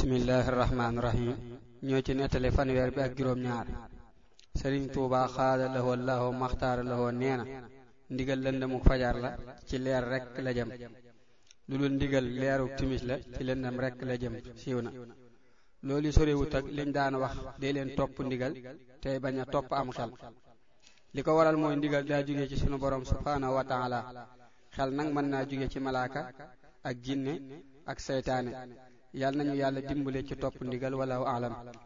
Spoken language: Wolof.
bismillahir rahmanir rahim ñoo ci nettali fanweer bi ak juróom ñaar Sëriñ Tuubaa xaada lahoo Allahu maxtaara lahoo neena ndigal lëndamuk fajar la ci leer rek la jëm lu dul ndigal leeruk timis la ci lëndam rek la jëm siiw na loolu sorewut ak liñ daan wax dee leen topp ndigal tey bañ a topp am xel li ko waral mooy ndigal daa jóge ci sunu borom subhaanahu wa taala xel nag mën naa jóge ci malaaka ak jinne ak seytaane yàlla nañu yàlla dimbale ci topp ndigal wallahu aalam